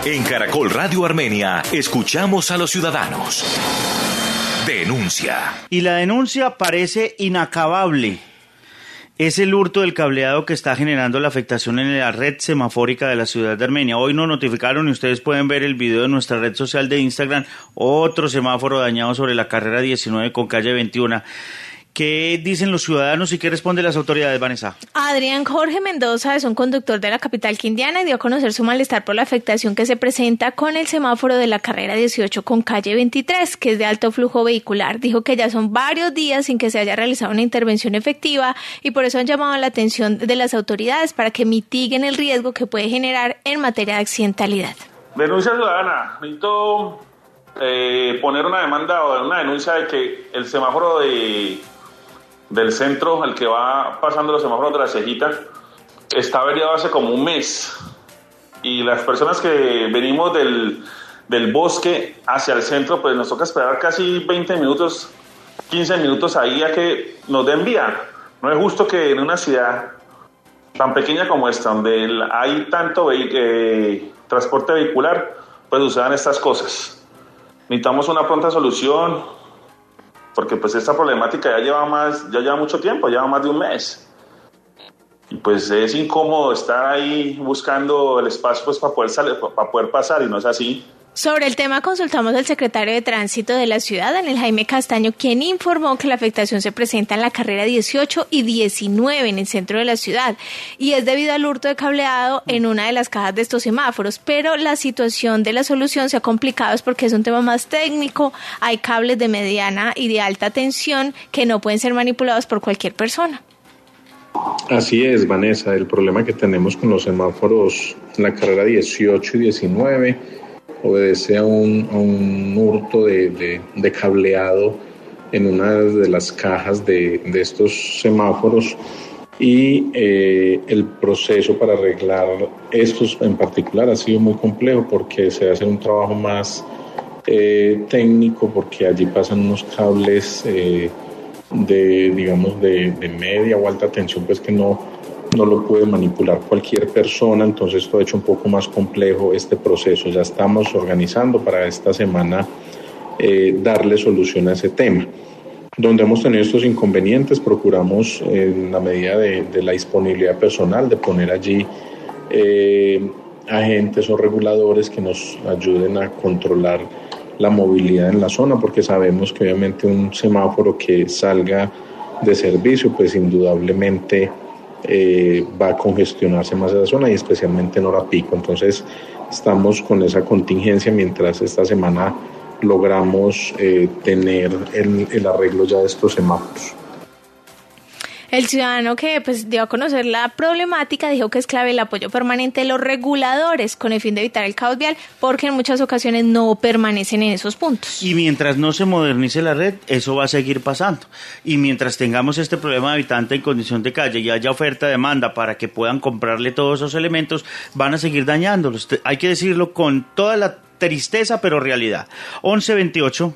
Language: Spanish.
En Caracol Radio Armenia, escuchamos a los ciudadanos. Denuncia. Y la denuncia parece inacabable. Es el hurto del cableado que está generando la afectación en la red semafórica de la ciudad de Armenia. Hoy nos notificaron y ustedes pueden ver el video de nuestra red social de Instagram, otro semáforo dañado sobre la carrera 19 con calle 21. ¿Qué dicen los ciudadanos y qué responden las autoridades, Vanessa? Adrián Jorge Mendoza es un conductor de la capital quindiana y dio a conocer su malestar por la afectación que se presenta con el semáforo de la carrera 18 con calle 23, que es de alto flujo vehicular. Dijo que ya son varios días sin que se haya realizado una intervención efectiva y por eso han llamado la atención de las autoridades para que mitiguen el riesgo que puede generar en materia de accidentalidad. Denuncia ciudadana. Necesito poner una demanda o una denuncia de que el semáforo del centro, el que va pasando los semáforos de la Cejita, está averiado hace como un mes. Y las personas que venimos del bosque hacia el centro, pues nos toca esperar casi 20 minutos, 15 minutos ahí a que nos den vía. No es justo que en una ciudad tan pequeña como esta, donde hay tanto transporte vehicular, pues sucedan estas cosas. Necesitamos una pronta solución, porque pues esta problemática ya lleva mucho tiempo, lleva más de un mes. Y pues es incómodo estar ahí buscando el espacio pues para poder pasar, y no es así. Sobre el tema consultamos al secretario de Tránsito de la ciudad, Daniel Jaime Castaño, quien informó que la afectación se presenta en la carrera 18 y 19 en el centro de la ciudad y es debido al hurto de cableado en una de las cajas de estos semáforos, pero la situación de la solución se ha complicado es porque es un tema más técnico, hay cables de mediana y de alta tensión que no pueden ser manipulados por cualquier persona. Así es, Vanessa, el problema que tenemos con los semáforos en la carrera 18 y 19 obedece a un hurto de cableado en una de las cajas de estos semáforos y el proceso para arreglar estos en particular ha sido muy complejo porque se hace un trabajo más técnico, porque allí pasan unos cables de media o alta tensión, pues que no lo puede manipular cualquier persona, entonces esto ha hecho un poco más complejo este proceso. Ya estamos organizando para esta semana darle solución a ese tema. Donde hemos tenido estos inconvenientes, procuramos en la medida de la disponibilidad personal de poner allí agentes o reguladores que nos ayuden a controlar la movilidad en la zona, porque sabemos que obviamente un semáforo que salga de servicio, pues indudablemente va a congestionarse más esa zona y especialmente en hora pico. Entonces estamos con esa contingencia mientras esta semana logramos tener el arreglo ya de estos semáforos. El ciudadano que dio a conocer la problemática dijo que es clave el apoyo permanente de los reguladores con el fin de evitar el caos vial, porque en muchas ocasiones no permanecen en esos puntos. Y mientras no se modernice la red, eso va a seguir pasando. Y mientras tengamos este problema de habitante en condición de calle y haya oferta-demanda para que puedan comprarle todos esos elementos, van a seguir dañándolos. Hay que decirlo con toda la tristeza, pero realidad. 11:28.